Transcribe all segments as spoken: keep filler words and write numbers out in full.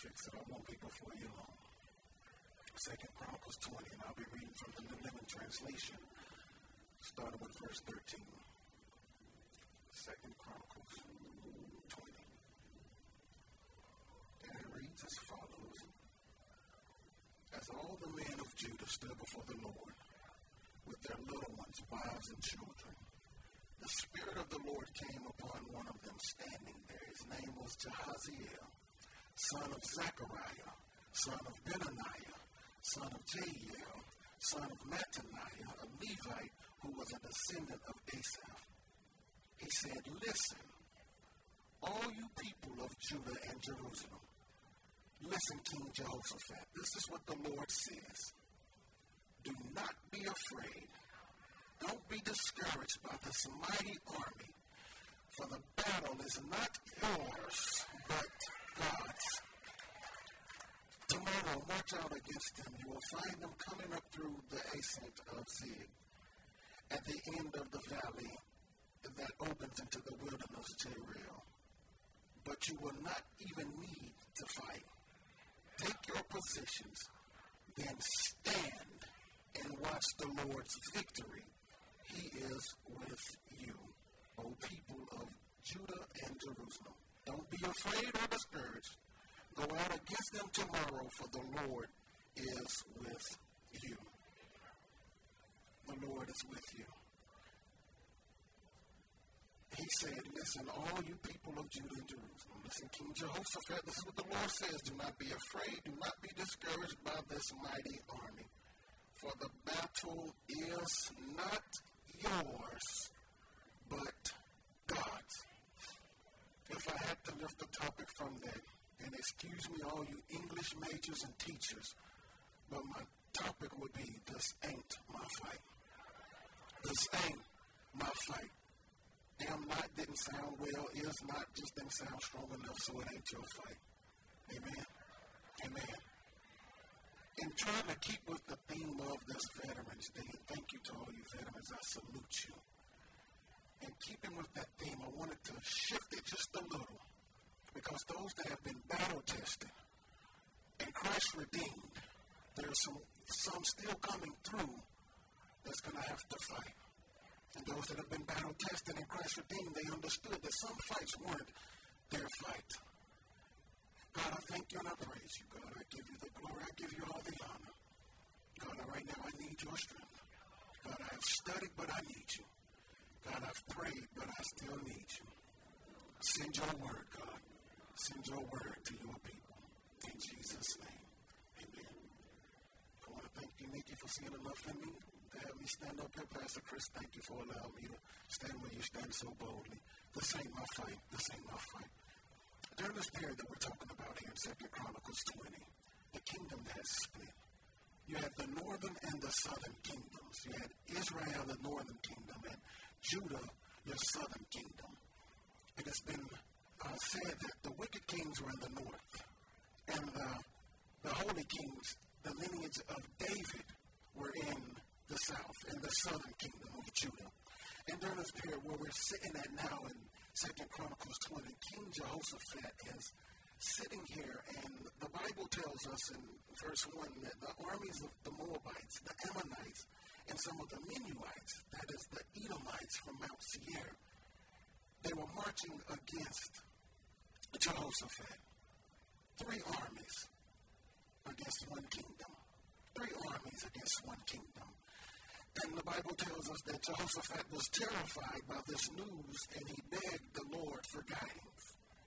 so I won't be before you long. Second Chronicles twenty, and I'll be reading from the New Living Translation, starting with verse thirteen. Second Chronicles twenty. And it reads as follows. As all the men of Judah stood before the Lord, with their little ones, wives, and children, the Spirit of the Lord came upon one of them standing there. His name was Jahaziel, son of Zechariah, son of Benaniah, son of Jael, son of Mattaniah, a Levite who was a descendant of Asaph. He said, listen, all you people of Judah and Jerusalem, listen, King Jehoshaphat, this is what the Lord says. Do not be afraid. Don't be discouraged by this mighty army, for the battle is not yours, but God's. Tomorrow, march out against them. You will find them coming up through the ascent of Zig, at the end of the valley that opens into the wilderness of Jeriel. But you will not even need to fight. Take your positions, then stand and watch the Lord's victory. He is with you, O people of Judah and Jerusalem. Don't be afraid or discouraged. Go out against them tomorrow, for the Lord is with you. The Lord is with you. He said, listen, all you people of Judah and Jerusalem, listen, King Jehoshaphat, this is what the Lord says. Do not be afraid. Do not be discouraged by this mighty army. For the battle is not yours, but God's. If I had to lift the topic from that, and excuse me, all you English majors and teachers, but my topic would be, this ain't my fight. This ain't my fight. Am not didn't sound well, is not just didn't sound strong enough, so it ain't your fight. Amen. Amen. In trying to keep with the theme of this Veterans Day, and thank you to all you veterans, I salute you. And keeping with that theme, I wanted to shift it just a little, because those that have been battle tested and Christ redeemed, there's some some still coming through that's going to have to fight. And those that have been battle tested and Christ redeemed, they understood that some fights weren't their fight. God, I thank you and I praise you. God, I give you the glory. I give you all the honor. God, right now I need your strength. God, I have studied, but I need you. God, I've prayed, but I still need you. Send your word, God. Send your word to your people. In Jesus' name, amen. I want to thank you, Nikki, for seeing enough in me to have me stand up here. Pastor Chris, thank you for allowing me to stand where you stand so boldly. This ain't my fight. This ain't my fight. During this period that we're talking about here in Second Chronicles twenty, the kingdom has split. You had the northern and the southern kingdoms. You had Israel, the northern kingdom, and Judah, your southern kingdom. It has been uh, said that the wicked kings were in the north, and the, the holy kings, the lineage of David, were in the south, in the southern kingdom of Judah. And during this period where we're sitting at now in Second Chronicles twenty, King Jehoshaphat is sitting here, and the Bible tells us in verse one that the armies of the Moabites, the Ammonites, and some of the Menuites, that is the Edomites from Mount Seir, they were marching against Jehoshaphat. Three armies against one kingdom. Three armies against one kingdom. And the Bible tells us that Jehoshaphat was terrified by this news, and he begged the Lord for guidance.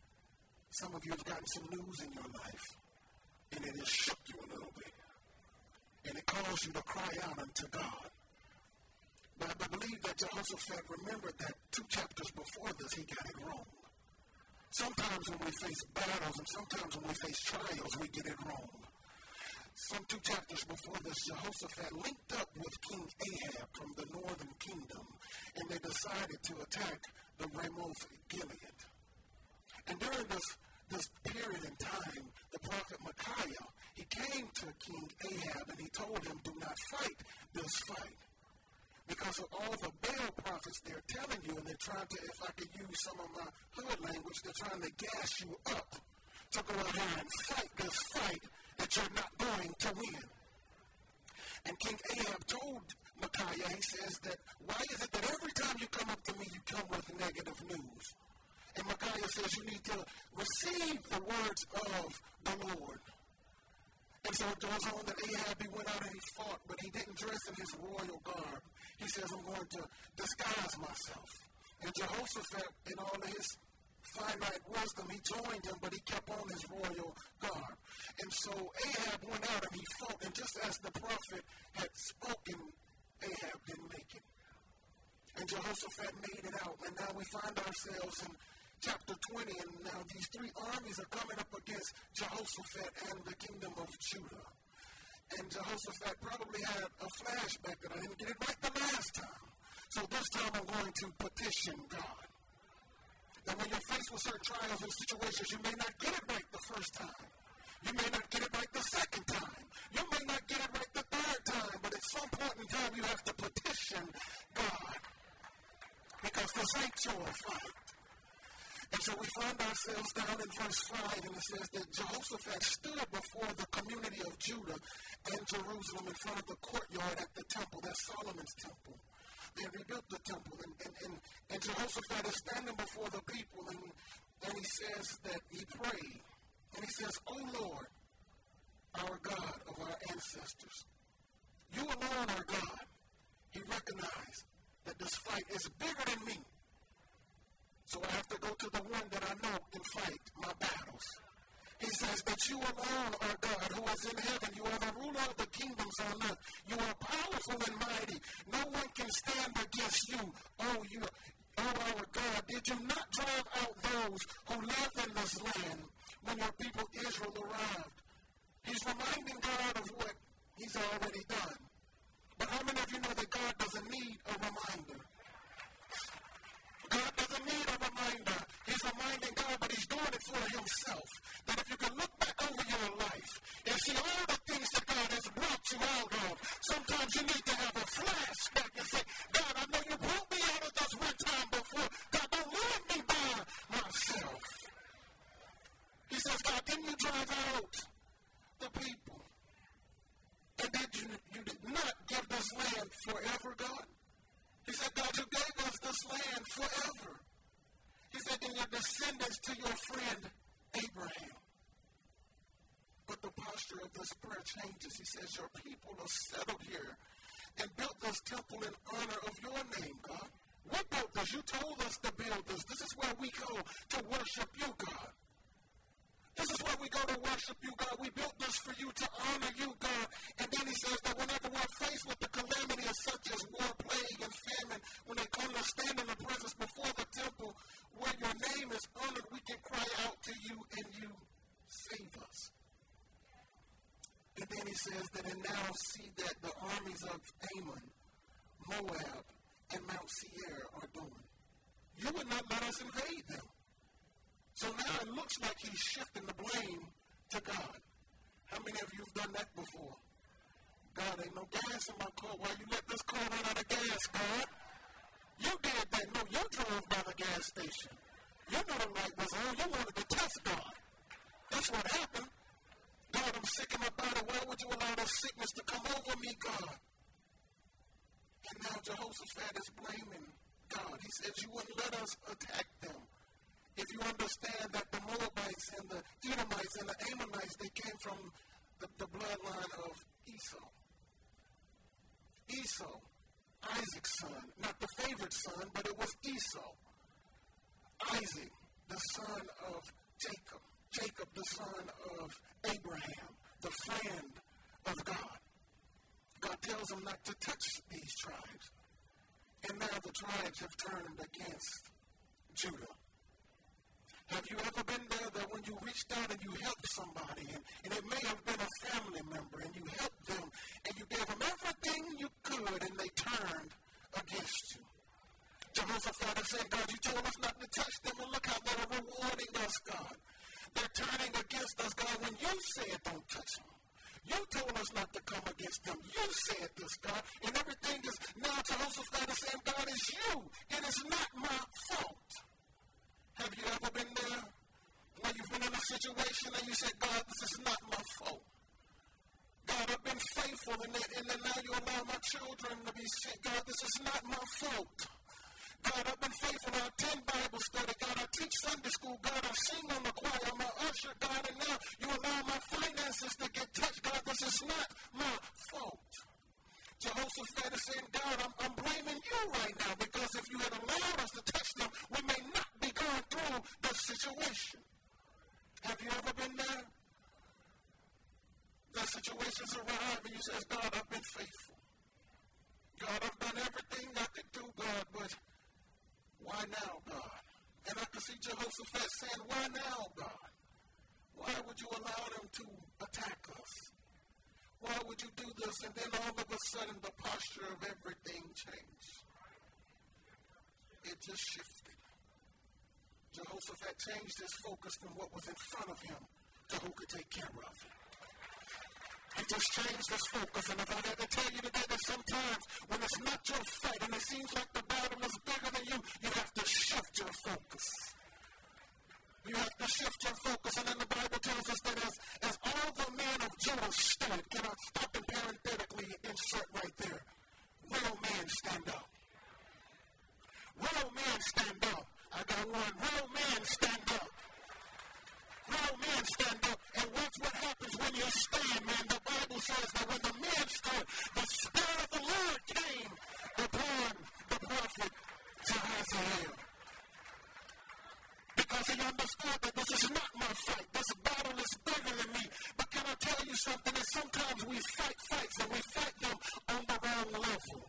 Some of you have gotten some news in your life, and it has shook you a little bit. And it caused you to cry out unto God. But I believe that Jehoshaphat remembered that two chapters before this, he got it wrong. Sometimes when we face battles and sometimes when we face trials, we get it wrong. Some two chapters before this, Jehoshaphat linked up with King Ahab from the northern kingdom, and they decided to attack the Ramoth Gilead. And during this, this period in time, the prophet Micaiah, he came to King Ahab and he told him, do not fight this fight. Because of all the Baal prophets they're telling you, and they're trying to, if I could use some of my hood language, they're trying to gas you up to go out here and fight this this fight that you're not going to win. And King Ahab told Micaiah, he says that, why is it that every time you come up to me, you come with negative news? And Micaiah says you need to receive the words of the Lord. And so it goes on that Ahab, he went out and he fought, but he didn't dress in his royal garb. He says, I'm going to disguise myself. And Jehoshaphat, in all of his finite wisdom, he joined him, but he kept on his royal garb. And so Ahab went out and he fought, and just as the prophet had spoken, Ahab didn't make it. And Jehoshaphat made it out, and now we find ourselves in chapter twenty, and now these three armies are coming up against Jehoshaphat and the kingdom of Judah. And Jehoshaphat probably had a flashback that I didn't get it right the last time. So this time I'm going to petition God. That when you're faced with certain trials and situations, you may not get it right the first time. You may not get it right the second time. You may not get it right the third time, but at some point in time you have to petition God. Because this ain't your fight. And so we find ourselves down in verse five, and it says that Jehoshaphat stood before the community of Judah and Jerusalem in front of the courtyard at the temple. That's Solomon's temple. They rebuilt the temple, and, and, and, and Jehoshaphat is standing before the people, and, and he says that he prayed. And he says, O Lord, our God of our ancestors, you alone are God. He recognized that this fight is bigger than me. So I have to go to the one that I know can fight my battles. He says that you alone are God who is in heaven. You are the ruler of the kingdoms on earth. You are powerful and mighty. No one can stand against you. Oh, you, oh, our God, did you not drive out those who live in this land when your people Israel arrived? He's reminding God of what he's already done. But how many of you know that God doesn't need a reminder? God doesn't need a reminder. He's reminding God, but he's doing it for himself. That if you can look back over your life and see all the things that God has brought you out of, sometimes you need to have a flashback and say, God, I know you brought me out of this one time before. God, don't leave me by myself. He says, God, didn't you drive out the people? And did you, you did not give this land forever, God? He said, God, you gave us this land forever. He said, in your descendants to your friend Abraham. But the posture of this prayer changes. He says, your people are settled here and built this temple in honor of your name, God. We built this. You told us to build this. This is where we go to worship you, God. This is where we go to worship you, God. We built this for you, to honor you, God. And then he says that whenever we're faced with the calamity of such as war, plague, and famine, when they come to stand in the presence before the temple where your name is honored, we can cry out to you and you save us. And then he says that, and now see that the armies of Ammon, Moab, and Mount Seir are doing. You would not let us invade them. So now it looks like he's shifting the blame to God. How many of you have done that before? God, ain't no gas in my car. Why you let this car run out of gas, God? You did that. No, you drove by the gas station. You knew the light was on. You wanted to test God. That's what happened. God, I'm sick in my body. Why would you allow this sickness to come over me, God? And now Jehoshaphat is blaming God. He says, you wouldn't let us attack them. If you understand that the Moabites and the Edomites and the Ammonites, they came from the, the bloodline of Esau. Esau, Isaac's son, not the favorite son, but it was Esau. Isaac, the son of Jacob. Jacob, the son of Abraham, the friend of God. God tells him not to touch these tribes. And now the tribes have turned against Judah. Have you ever been there that when you reached out and you helped somebody, and, and it may have been a family member, and you helped them, and you gave them everything you could, and they turned against you? Jehoshaphat is saying, God, you told us not to touch them, and look how they're rewarding us, God. They're turning against us, God, when you said don't touch them. You told us not to come against them. You said this, God, and everything is, now Jehoshaphat is saying, God, it's you. It is not my fault. Have you ever been there When you've been in a situation and you say, God, this is not my fault. God, I've been faithful, and then, and then now you allow my children to be sick. God, this is not my fault. God, I've been faithful. I attend Bible study. God, I teach Sunday school. God, I sing on the choir. I'm an usher. God, and now you allow my finances to get touched. God, this is not my fault. Jehoshaphat is saying, God, I'm, I'm blaming you right now, because if you had allowed us to touch them, we may not be going through this situation. Have you ever been there? The situations arrive and you say, God, I've been faithful. God, I've done everything I could do, God, but why now, God? And I can see Jehoshaphat saying, why now, God? Why would you allow them to attack us? Why would you do this? And then all of a sudden the posture of everything changed. It just shifted. Jehoshaphat changed his focus from what was in front of him to who could take care of him. He just changed his focus. And if I had to tell you today that sometimes when it's not your fight and it seems like the battle is bigger than you, you have to shift your focus. You have to shift your focus. And then the Bible tells us that as, as all the men of Judah stood, can I stop and parenthetically insert right there? Real men stand up. Real men stand up. I got one. Real men stand up. Real men stand up. And watch what happens when you stand, man. The Bible says that when the men stood, the Spirit of the Lord came upon the prophet Jehaziel. Because he understood that this is not my fight. This battle is bigger than me. But can I tell you something? That sometimes we fight fights and we fight them on the wrong level.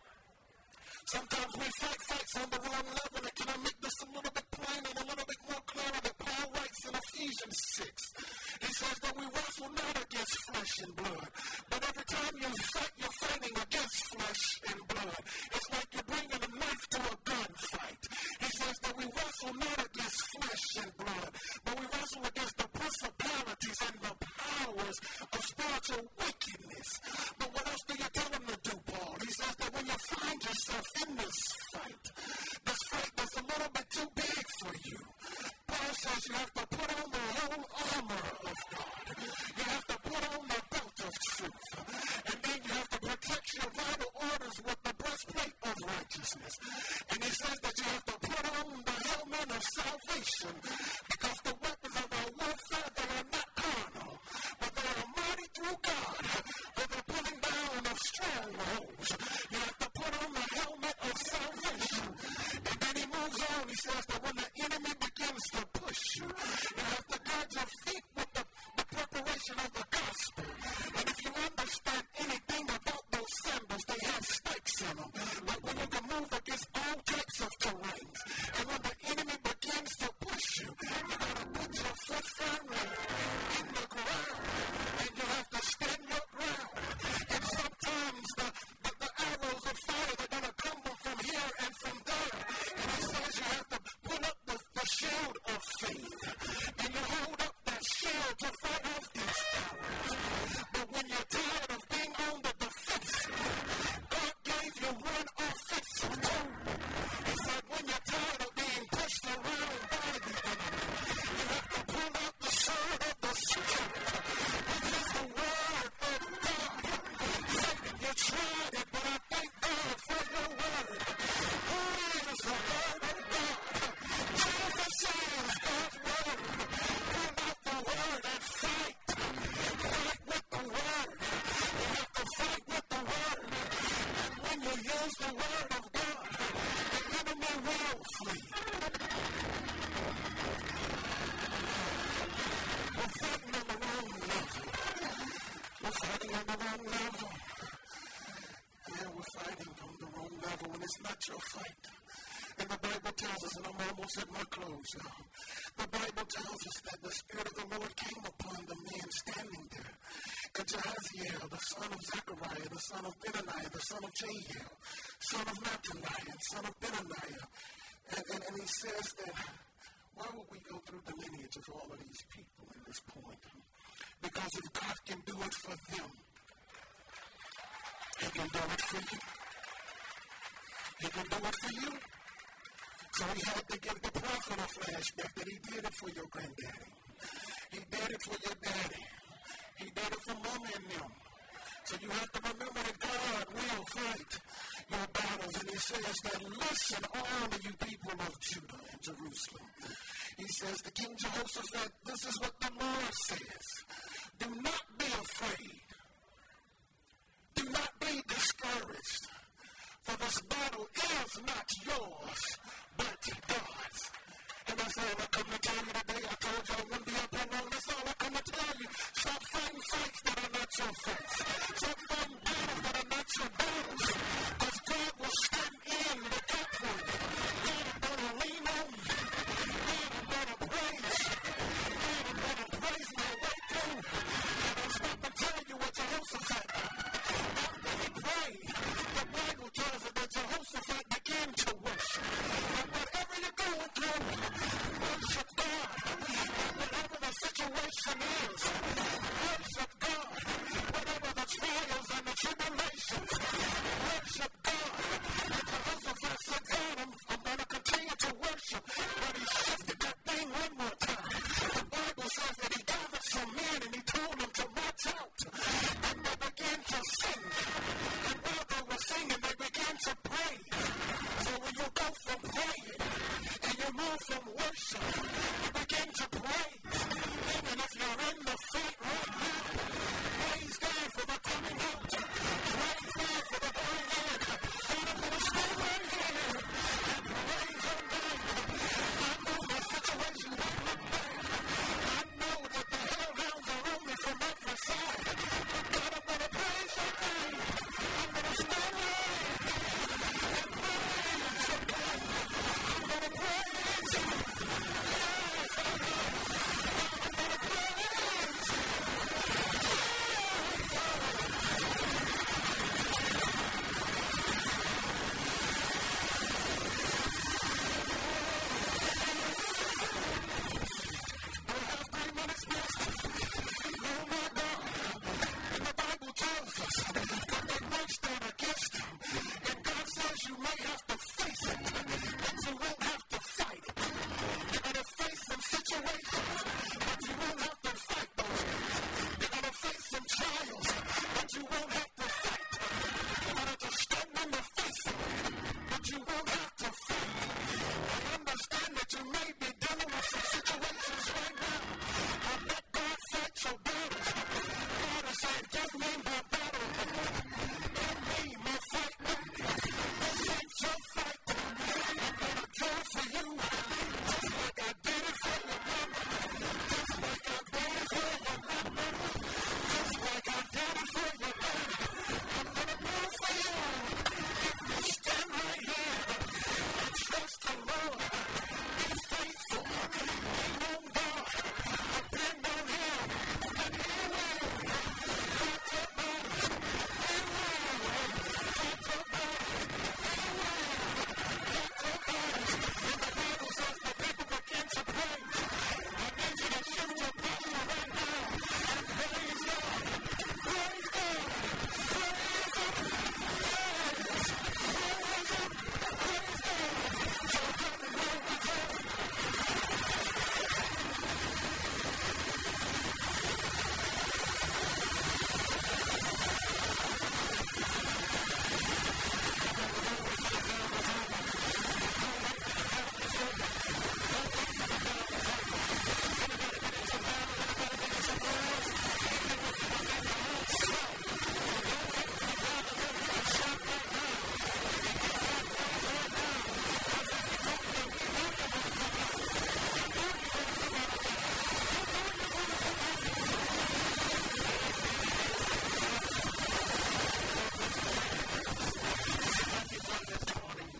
Sometimes we fight fights on the wrong level. And can I make this a little bit plainer and a little bit more clear that Paul writes in Ephesians six? He says that we wrestle not against flesh and blood. But every time you fight, you're fighting against flesh and blood. It's like you're bringing a knife to a gunfight. He says that we wrestle not against flesh and blood, but we wrestle against the principalities and the powers of spiritual wickedness. But what else do you tell him to do, Paul? He says that when you find yourself in this fight, this fight that's a little bit too big for you, Paul says you have to put on the whole armor of God. You have to put on the belt of truth. And then you have to protect your vital orders with the breastplate of righteousness. And he says that you have to put on the helmet of salvation, because the weapons of our warfare, they are not carnal, but they are mighty through God for the pulling down of strongholds. You have to put on the helmet of salvation. And then he moves on. He says that when the enemy begins to push you, you have to guard your feet with the, the preparation of the gospel. And if you understand anything about those sandals, they have stakes in them. Like when you can move against all types of terrains. And when the enemy begins to push you, you got to put your foot firmly in the ground. And you have to stand your ground. And sometimes the, the, the arrows of fire, they're going to come from here and from there. And he says you have to put up the, the shield of faith. And you hold up that shield to fight off these arrows. But when you're tired of being on the defensive, God gave you one offensive tool. He said when you're tired of being pushed around by the enemy, you have to pull out the sword of the Spirit, which is the word of God. Satan, you tried it, but I thank God for your word. Who is the word of God? Jesus is God's word. Pull out the word and fight. Fight with the word. You have to fight with the word. And when you use the word of God, the enemy will flee. We're fighting on the wrong level. We're fighting on the wrong level. Yeah, we're fighting on the wrong level, and it's not your fight. And the Bible tells us, and I'm almost at my close, y'all. The Bible tells us that the Spirit of the Lord came upon the men standing there. And Jehaziel, the son of Zechariah, the son of Benaniah, the son of Jehiel, son of Mattaniah, son of Benaniah. And, and, and he says that, why would we go through the lineage of all of these people in this point? Because if God can do it for them, he can do it for you. He can do it for you. So he had to give the prophet a flashback that he did it for your granddaddy. He did it for your daddy. He did it for mommy and them. So you have to remember that God will fight your battles. And he says that, listen, all of you people of Judah and Jerusalem. He says to King Jehoshaphat, this is what the Lord says. Do not be afraid. Do not be discouraged. For this battle is not yours, but God's. And that's all I come to tell you today. I told you I wouldn't be up here long. That's all I come to tell you. Stop fighting fights that are not your fights. Stop fighting battles that are not your battles. Because God will stand in the gap for you. God is going to lean on you. God is going to praise you. God is going to praise my way through. And I'll stop and tell you what Jehoshaphat did. After he prayed, the Bible tells us that Jehoshaphat began to worship. And whatever you're going through, worship God. And whatever the situation is, worship God. Whatever the trials and the tribulation,